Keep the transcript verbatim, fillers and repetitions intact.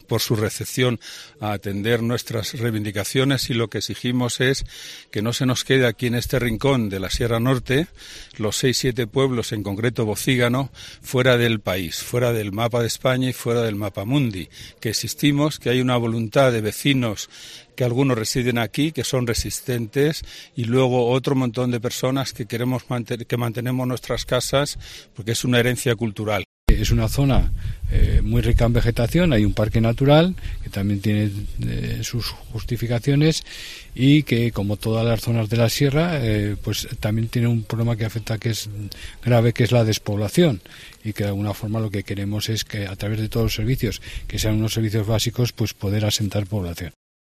por su recepción a atender nuestras reivindicaciones, y lo que exigimos es que no se nos quede aquí en este rincón de la Sierra Norte los seis, siete pueblos, en concreto Bocígano, fuera del país, fuera del mapa de España y fuera del mapa mundi, que existimos, que hay una voluntad de vecinos, que algunos residen aquí, que son resistentes, y luego otro montón de personas que queremos mantener, que mantenemos nuestras casas porque es una herencia cultural. Es una zona eh, muy rica en vegetación, hay un parque natural que también tiene eh, sus justificaciones, y que, como todas las zonas de la sierra, eh, pues también tiene un problema que afecta, que es grave, que es la despoblación, y que de alguna forma lo que queremos es que, a través de todos los servicios, que sean unos servicios básicos, pues poder asentar población.